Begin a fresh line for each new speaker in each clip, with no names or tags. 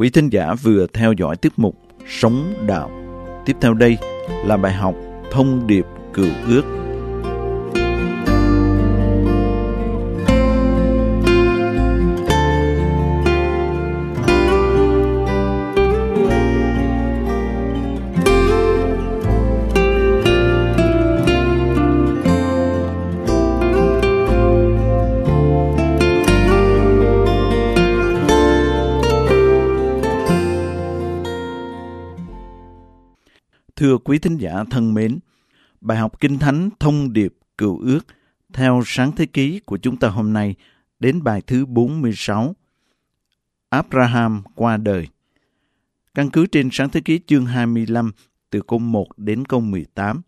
Quý thính giả vừa theo dõi tiết mục Sống Đạo. Tiếp theo đây là bài học Thông điệp Cựu Ước. Thưa quý thính giả thân mến, bài học Kinh Thánh Thông điệp Cựu Ước theo Sáng Thế Ký của chúng ta hôm nay đến bài thứ 46. Abraham qua đời. Căn cứ trên Sáng Thế Ký chương 25 từ câu 1 đến câu 18.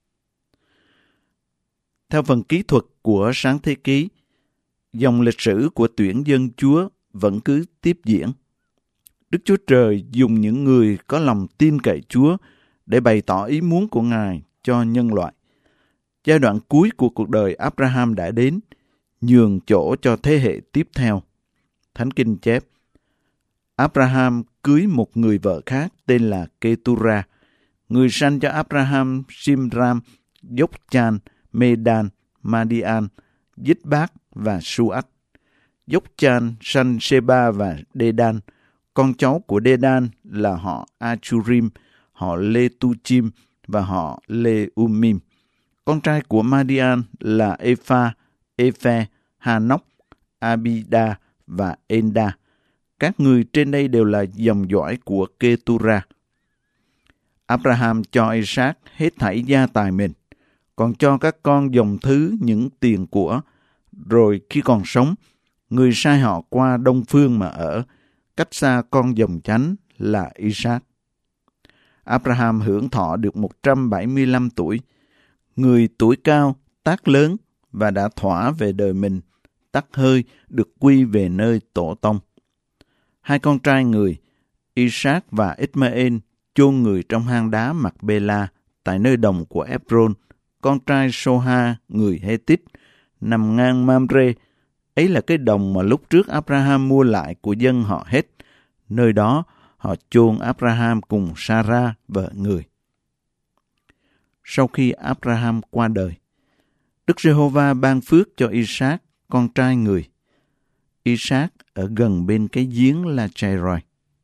Theo phần kỹ thuật của Sáng Thế Ký, dòng lịch sử của tuyển dân Chúa vẫn cứ tiếp diễn. Đức Chúa Trời dùng những người có lòng tin cậy Chúa để bày tỏ ý muốn của Ngài cho nhân loại. Giai đoạn cuối của cuộc đời Abraham đã đến, nhường chỗ cho thế hệ tiếp theo. Thánh Kinh chép, Abraham cưới một người vợ khác tên là Ketura. Người sanh cho Abraham Simram, Jokshan, Medan, Madian, Dít-bác và Su-ách. Jokshan sanh Seba và Dedan. Con cháu của Dedan là họ Achurim, họ Letuchim và họ Leumim. Con trai của Madian là Epha, Ephe, Hanok, Abida và Enda. Các người trên đây đều là dòng dõi của Ketura. Abraham cho Isaac hết thảy gia tài mình, còn cho các con dòng thứ những tiền của. Rồi khi còn sống, người sai họ qua đông phương mà ở, cách xa con dòng chánh là Isaac. Abraham hưởng thọ được 175 tuổi. Người tuổi cao, tác lớn và đã thỏa về đời mình, tắc hơi được quy về nơi tổ tông. Hai con trai người, Isaac và Ismael, chôn người trong hang đá Mạc-bê-la tại nơi đồng của Epron, con trai Soha, người Hethit, nằm ngang Mamre. Ấy là cái đồng mà lúc trước Abraham mua lại của dân họ Heth. Nơi đó, họ chôn Abraham cùng Sarah, vợ người. Sau khi Abraham qua đời, Đức Giê-hô-va ban phước cho Isaac, con trai người. Isaac ở gần bên cái giếng La-chai-roi.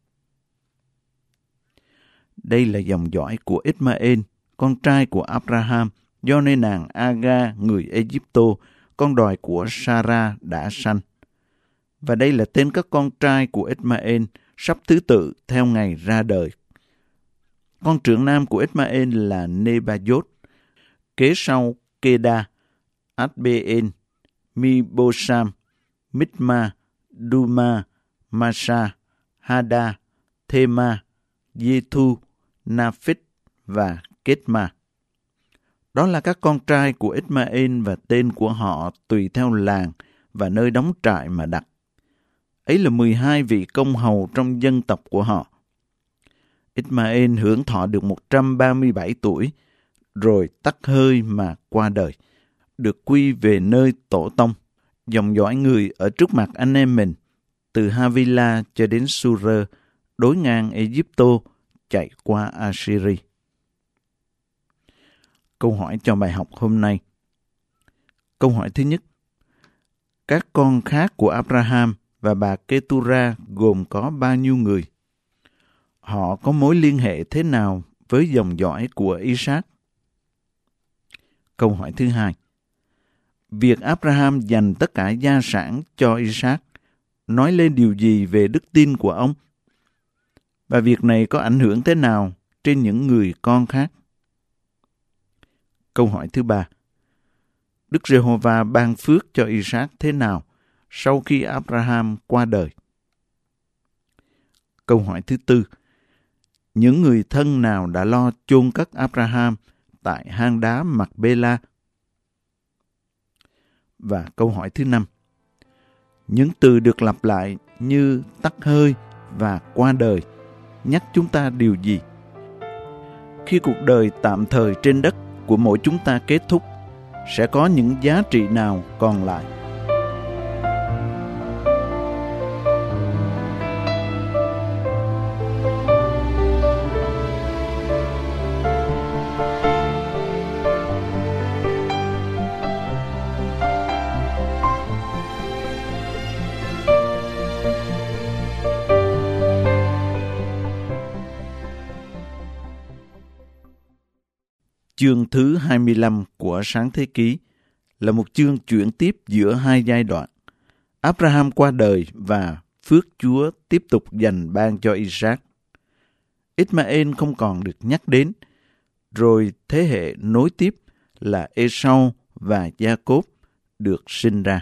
Đây là dòng dõi của Ismael, con trai của Abraham, do nơi nàng Aga, người Ê-dípto, con đòi của Sarah đã sanh. Và đây là tên các con trai của Ismael, sắp thứ tự theo ngày ra đời. Con trưởng nam của Ismael là Nebajot, kế sau Keda, Adbeel, Mibosam, Mitma, Duma, Masa, Hada, Thema, Yethu, Naphit và Ketma. Đó là các con trai của Ismael và tên của họ tùy theo làng và nơi đóng trại mà đặt. Ấy là 12 vị công hầu trong dân tộc của họ. Ismael hưởng thọ được 137 tuổi, rồi tắc hơi mà qua đời, được quy về nơi tổ tông, dòng dõi người ở trước mặt anh em mình, từ Havila cho đến Sur, đối ngang Ê-dípto, chạy qua Assyri. Câu hỏi cho bài học hôm nay. Câu hỏi thứ nhất. Các con khác của Abraham và bà Ketura gồm có bao nhiêu người? Họ có mối liên hệ thế nào với dòng dõi của Isaac? Câu hỏi thứ hai. Việc Abraham dành tất cả gia sản cho Isaac nói lên điều gì về đức tin của ông? Và việc này có ảnh hưởng thế nào trên những người con khác? Câu hỏi thứ ba. Đức Giê-hô-va ban phước cho Isaac thế nào sau khi Abraham qua đời? Câu hỏi thứ tư. Những người thân nào đã lo chôn cất Abraham tại hang đá Mạc-bê-la? Và câu hỏi thứ năm. Những từ được lặp lại như tắc hơi và qua đời nhắc chúng ta điều gì? Khi cuộc đời tạm thời trên đất của mỗi chúng ta kết thúc, sẽ có những giá trị nào còn lại? Chương thứ 25 của Sáng Thế Ký là một chương chuyển tiếp giữa hai giai đoạn. Abraham qua đời và phước Chúa tiếp tục dành ban cho Isaac. Ismael không còn được nhắc đến, rồi thế hệ nối tiếp là Esau và Gia-cốp được sinh ra.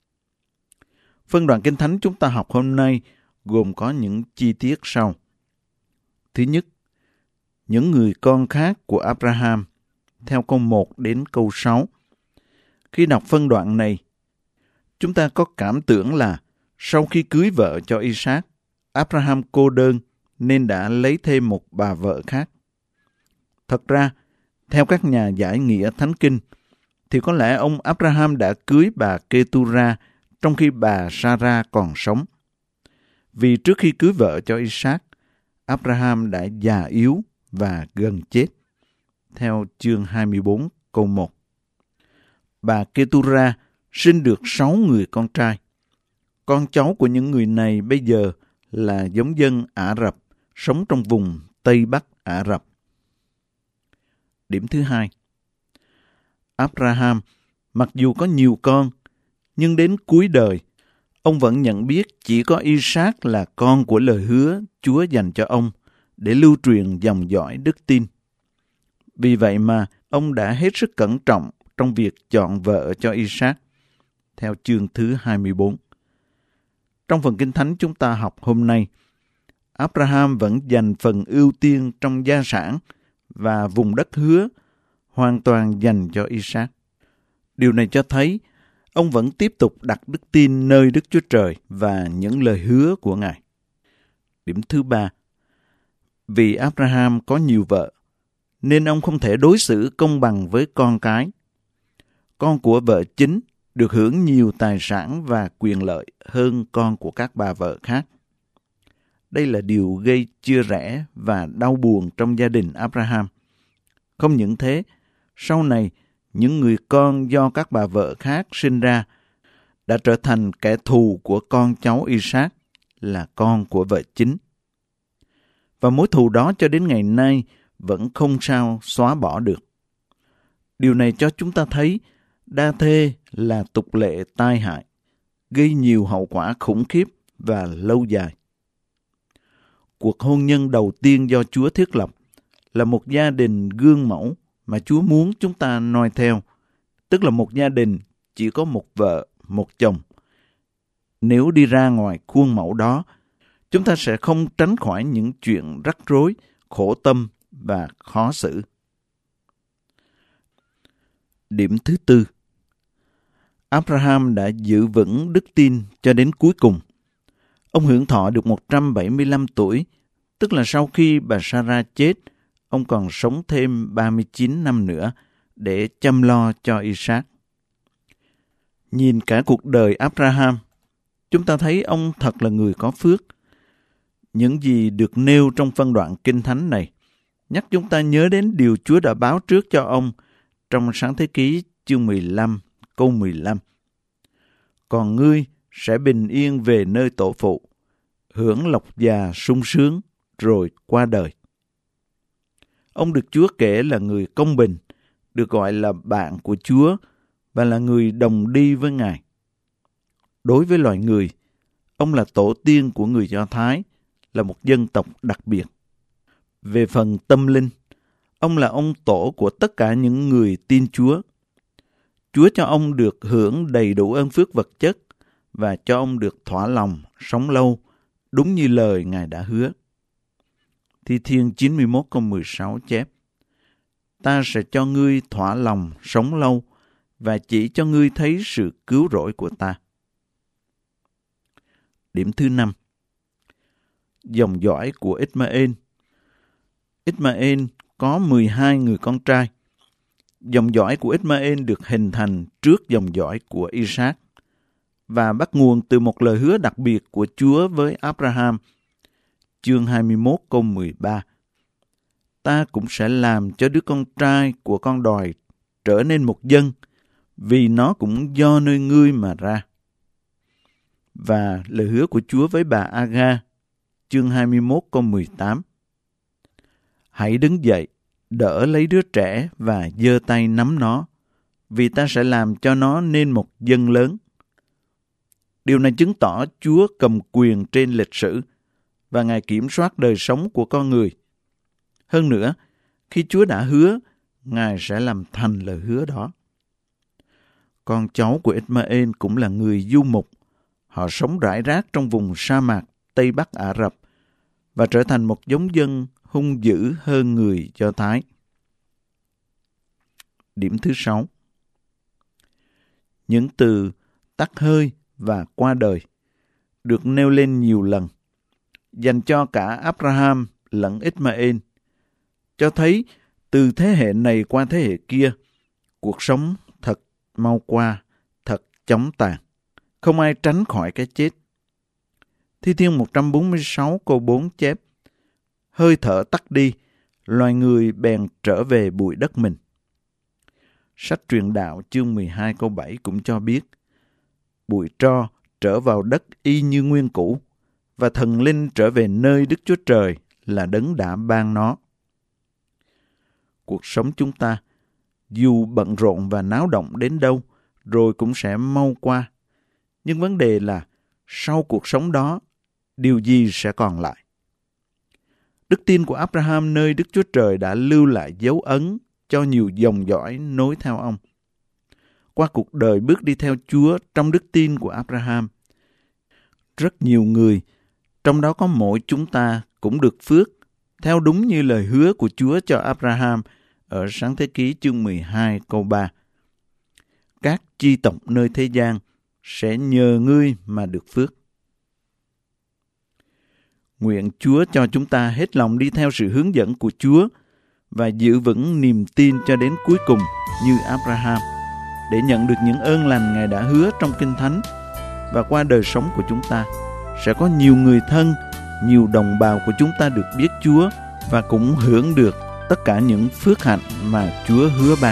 Phân đoạn Kinh Thánh chúng ta học hôm nay gồm có những chi tiết sau. Thứ nhất, những người con khác của Abraham, theo câu 1 đến câu 6. Khi đọc phân đoạn này, chúng ta có cảm tưởng là sau khi cưới vợ cho Isaac, Abraham cô đơn nên đã lấy thêm một bà vợ khác. Thật ra, theo các nhà giải nghĩa Thánh Kinh, thì có lẽ ông Abraham đã cưới bà Ketura trong khi bà Sarah còn sống. Vì trước khi cưới vợ cho Isaac, Abraham đã già yếu và gần chết. Theo chương 24 câu 1. Bà Ketura sinh được 6 người con trai. Con cháu của những người này bây giờ là giống dân Ả Rập, sống trong vùng Tây Bắc Ả Rập. Điểm thứ hai. Abraham, mặc dù có nhiều con, nhưng đến cuối đời, ông vẫn nhận biết chỉ có Isaac là con của lời hứa Chúa dành cho ông để lưu truyền dòng dõi đức tin. Vì vậy mà ông đã hết sức cẩn trọng trong việc chọn vợ cho Isaac, theo chương thứ 24. Trong phần Kinh Thánh chúng ta học hôm nay, Abraham vẫn dành phần ưu tiên trong gia sản và vùng đất hứa hoàn toàn dành cho Isaac. Điều này cho thấy ông vẫn tiếp tục đặt đức tin nơi Đức Chúa Trời và những lời hứa của Ngài. Điểm thứ ba. Vì Abraham có nhiều vợ, nên ông không thể đối xử công bằng với con cái. Con của vợ chính được hưởng nhiều tài sản và quyền lợi hơn con của các bà vợ khác. Đây là điều gây chia rẽ và đau buồn trong gia đình Abraham. Không những thế, sau này, những người con do các bà vợ khác sinh ra đã trở thành kẻ thù của con cháu Isaac, là con của vợ chính. Và mối thù đó cho đến ngày nay vẫn không sao xóa bỏ được. Điều này cho chúng ta thấy đa thê là tục lệ tai hại, gây nhiều hậu quả khủng khiếp và lâu dài. Cuộc hôn nhân đầu tiên do Chúa thiết lập là một gia đình gương mẫu mà Chúa muốn chúng ta noi theo, tức là một gia đình chỉ có một vợ, một chồng. Nếu đi ra ngoài khuôn mẫu đó, chúng ta sẽ không tránh khỏi những chuyện rắc rối, khổ tâm và khó xử. Điểm thứ tư. Abraham đã giữ vững đức tin cho đến cuối cùng. Ông hưởng thọ được 175 tuổi, tức là sau khi bà Sarah chết, ông còn sống thêm 39 năm nữa để chăm lo cho Isaac. Nhìn cả cuộc đời Abraham, chúng ta thấy ông thật là người có phước. Những gì được nêu trong phân đoạn Kinh Thánh này nhắc chúng ta nhớ đến điều Chúa đã báo trước cho ông trong Sáng Thế Ký chương 15, câu 15. Còn ngươi sẽ bình yên về nơi tổ phụ, hưởng lộc già sung sướng, rồi qua đời. Ông được Chúa kể là người công bình, được gọi là bạn của Chúa và là người đồng đi với Ngài. Đối với loài người, ông là tổ tiên của người Do Thái, là một dân tộc đặc biệt. Về phần tâm linh, ông là ông tổ của tất cả những người tin Chúa. Chúa cho ông được hưởng đầy đủ ơn phước vật chất và cho ông được thỏa lòng, sống lâu, đúng như lời Ngài đã hứa. Thi Thiên 91 câu 16 chép: Ta sẽ cho ngươi thỏa lòng, sống lâu, và chỉ cho ngươi thấy sự cứu rỗi của ta. Điểm thứ 5. Dòng dõi của Ismael. Ismael có 12 người con trai. Dòng dõi của Ismael được hình thành trước dòng dõi của Isaac và bắt nguồn từ một lời hứa đặc biệt của Chúa với Abraham. Chương 21 câu 13. Ta cũng sẽ làm cho đứa con trai của con đòi trở nên một dân, vì nó cũng do nơi ngươi mà ra. Và lời hứa của Chúa với bà Aga, chương 21 câu 18. Hãy đứng dậy, đỡ lấy đứa trẻ và giơ tay nắm nó, vì ta sẽ làm cho nó nên một dân lớn. Điều này chứng tỏ Chúa cầm quyền trên lịch sử và Ngài kiểm soát đời sống của con người. Hơn nữa, khi Chúa đã hứa, Ngài sẽ làm thành lời hứa đó. Con cháu của Ismael cũng là người du mục. Họ sống rải rác trong vùng sa mạc Tây Bắc Ả Rập và trở thành một giống dân hung dữ hơn người Do Thái. Điểm thứ 6. Những từ tắt hơi và qua đời được nêu lên nhiều lần, dành cho cả Abraham lẫn Ismael, cho thấy từ thế hệ này qua thế hệ kia, cuộc sống thật mau qua, thật chóng tàn. Không ai tránh khỏi cái chết. Thi Thiên 146 câu 4 chép: hơi thở tắt đi, loài người bèn trở về bụi đất mình. Sách Truyền Đạo chương 12 câu 7 cũng cho biết: bụi tro trở vào đất y như nguyên cũ, và thần linh trở về nơi Đức Chúa Trời là đấng đã ban nó. Cuộc sống chúng ta, dù bận rộn và náo động đến đâu, rồi cũng sẽ mau qua. Nhưng vấn đề là, sau cuộc sống đó, điều gì sẽ còn lại? Đức tin của Abraham nơi Đức Chúa Trời đã lưu lại dấu ấn cho nhiều dòng dõi nối theo ông. Qua cuộc đời bước đi theo Chúa trong đức tin của Abraham, rất nhiều người, trong đó có mỗi chúng ta, cũng được phước, theo đúng như lời hứa của Chúa cho Abraham ở Sáng Thế Ký chương 12 câu 3. Các chi tộc nơi thế gian sẽ nhờ ngươi mà được phước. Nguyện Chúa cho chúng ta hết lòng đi theo sự hướng dẫn của Chúa và giữ vững niềm tin cho đến cuối cùng như Abraham, để nhận được những ơn lành Ngài đã hứa trong Kinh Thánh. Và qua đời sống của chúng ta, sẽ có nhiều người thân, nhiều đồng bào của chúng ta được biết Chúa và cũng hưởng được tất cả những phước hạnh mà Chúa hứa ban.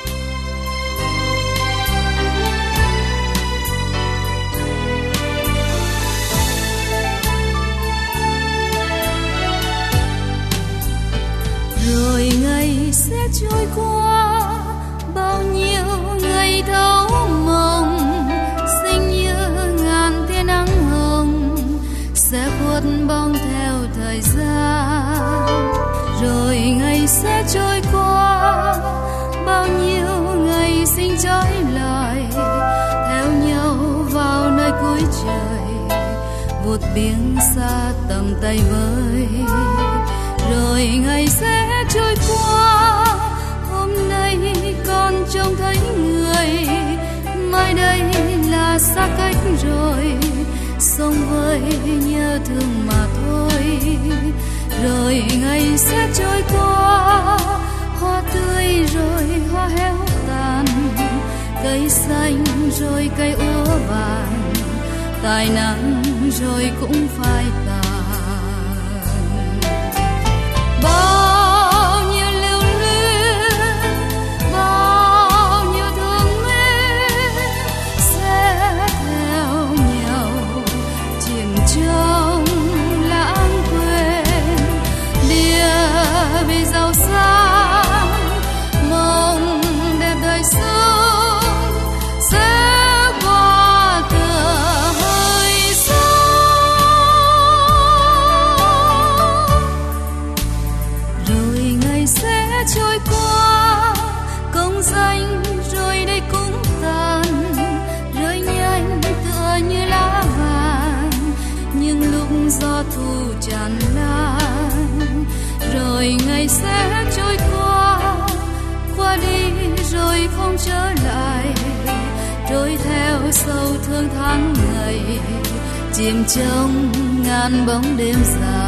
Rồi ngày sẽ trôi qua, bao nhiêu ngày thấu mộng, xinh như ngàn tia nắng hồng, sẽ khuất bóng theo thời gian. Rồi ngày sẽ trôi qua, bao nhiêu ngày sinh trái lại, theo nhau vào nơi cuối trời, vụt biển xa tầm tay với. Rồi ngày sẽ trôi qua, hôm nay con trông thấy người, mai đây là xa cách rồi, sống với nhớ thương mà thôi. Rồi ngày sẽ trôi qua, hoa tươi rồi hoa héo tàn, cây xanh rồi cây úa vàng, tài năng rồi cũng phai tàn. Bao nhiêu lưu luyến, bao nhiêu thương mến sẽ theo nhau chìm trong lãng quên. Địa vị giàu sang, mong đẹp đời sống sẽ qua tựa hơi sóng. Rồi ngày sẽ trôi qua, công danh rồi đây cũng tàn, rơi nhanh tựa như lá vàng, nhưng lúc gió thu tràn lan. Rồi ngày sẽ trôi qua, qua đi rồi không trở lại, trôi theo sâu thương tháng ngày, chìm trong ngàn bóng đêm dài.